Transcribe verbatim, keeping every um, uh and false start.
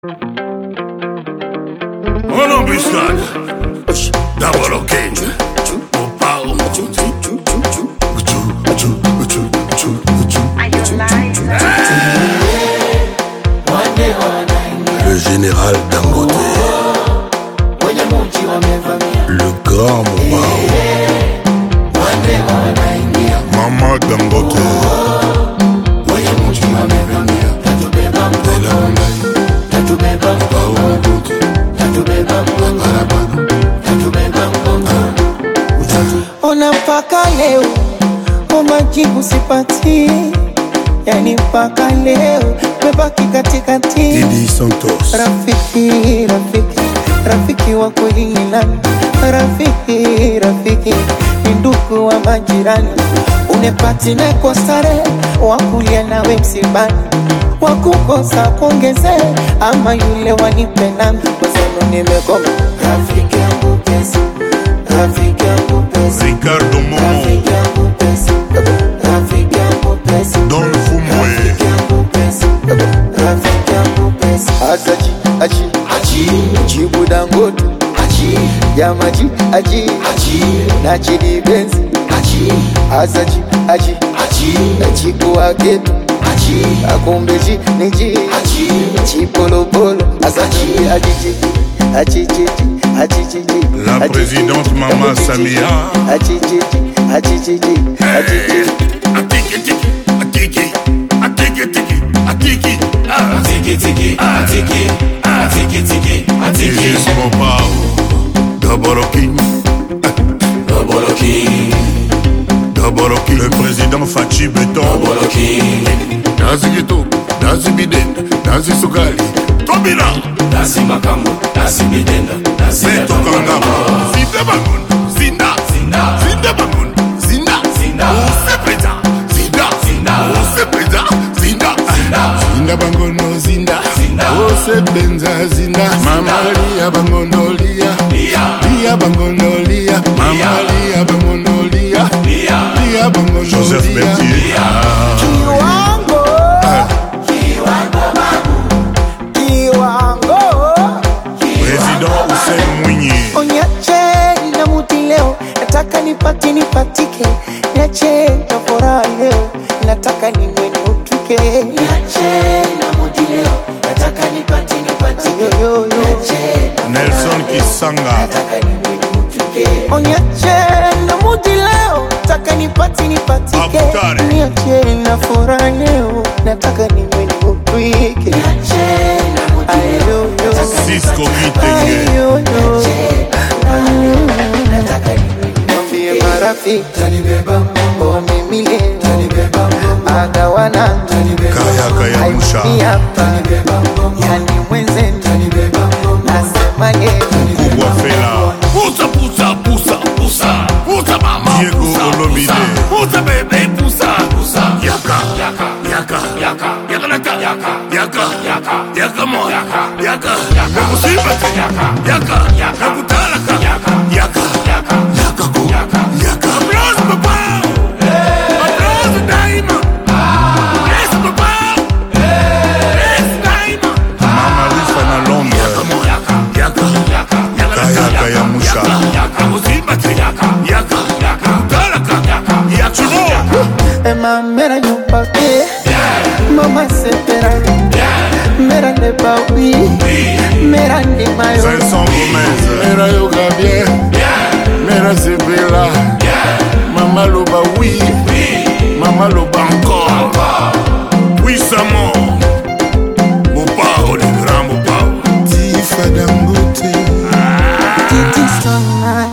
One embuscade. D'abord au King. Au pao. Le général Dangote. Le grand Mobao. Maman Dangote. Ona mpaka leo kwa majibu sipati, yani mpaka leo mebaki katikati. Didi Santos. Rafiki, rafiki, rafiki wa kweli ni nani? Rafiki, rafiki ni ndugu wa majirani. Unepati na kwa stare wakulia nawe msibani, wakukosa kuongeze ama yule wanipe nami. Kwa sababu nimekoma rafiki yangu pesa, rafiki yangu pesa, Ricardo Momo. rafiki yangu pesa, rafiki yangu pesa, Don Fumwe. rafiki yangu pesa, rafiki yangu pesa. Asaji, aji, aji, Jibu Dangote, aji, Yamaji, aji, aji, Nachidi Benzi, aji, Asaji, aji, aji, Chiku Agetu, aji, Akumbeji, Niji, aji, Chipolo Polo, Asaji, aji, aji, aji, aji, La présidente Mama Samia. aji, aji, aji, aji. Atiki tiki, atiki, atiki tiki, atiki, atiki tiki, atiki, atiki tiki, atiki. This is Mobao. D'abord au King. D'abord au King. D'abord au King. Le président Fachi Beton. D'abord au King. Nazi Gito, Nazi Bidenda, Nazi Sugali. Tobina. Nazi Makambo, Nazi Bidenda, Nazi Beto Kangama. Zinda Bangun, Zinda, Zinda, Zinda Bangun, Zinda, Zinda, Sepeda, Zinda, Zinda, Sepeda, Zinda, Zinda Bangono, Zinda, Zinda, Sebenza, Zinda, Mama Lia Bangono Lia, Lia, Lia Bangono Lia, Mama Lia Bangono Lia, Lia, Lia Bangono Joseph Bertier. Kiwango, Kiwango Babu, kiwango. Président Hussein Mwinyi. Onyache na muti leo, nataka nipati nipatike. Niache na furaha leo, nataka niwe niutuke. Niache na muti leo, nataka nipati nipatike. Yo, yo, yo. Nelson Kisanga. Nataka niwe niutuke. Onyache na muti leo, nataka nipati nipatike. Abutare. Niache na furaha leo, nataka niwe niutuke. Niache na muti leo, nataka Cisco Kitenge. ayoyo. Mwambie marafiki oh mimi leo agawana Kaya Kaya Musha. haini hapa yani mwenzenu nasema leo Kubwa Fela. Pusa, pusa, pusa, pusa, pusa mama, Diego pusa, Olomide. pusa, pusa bebe, pusa, pusa, Yaka, yaka, Yaka, yaka, Yaka Naka, yaka, Yaka, yaka, Yaka Mo, Yaka, Yaka, Yaka, Nakusibete, Yaka, Yaka, Yaka, Nakutalaka, Yaka, Yaka, yaka, Yaka Ku, Yaka. Yaka. Applause papa. Applause daima. Yes papa. Yes daima. Mama Rifa na Londres. Yaka Mo, Yaka, Yaka, yaka, Kaya Kaya Musha. yaka, Nakusibete, Yaka, Yaka, Yaka, Nakutalaka, Yaka, Yaka. ema mera nyumba pe mama sepera mera ne bawi mera ne mayo Vincent Gomez. Mera yoga bien, mera sebela, mama loba oui, mama loba encore. Puissamment. Mobao, le grand Mobao. Tifa Dangote, titi sana